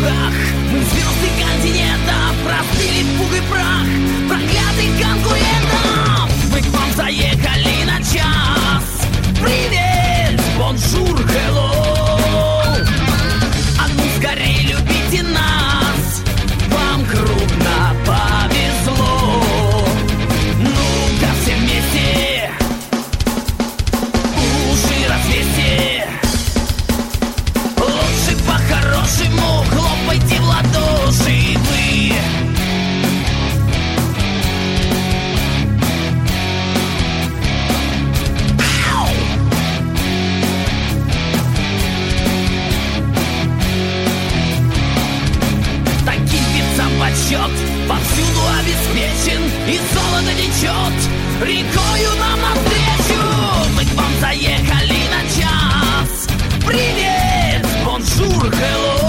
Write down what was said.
лугах. Мы звезды континентов разбили в пух и прах проклятых конкурентов. Мы к вам заехали на час. Привет, бонжур, hello. А ну скорей любите нас, вам крупно повезло. Ну-ка все вместе уши развесьте. Лучше по-хорошему хлопайте в ладоши вы. Таким певцам почет повсюду обеспечен, и золото течет рекою нам навстречу. Мы к вам заехали на час. Привет, бонжур, hello.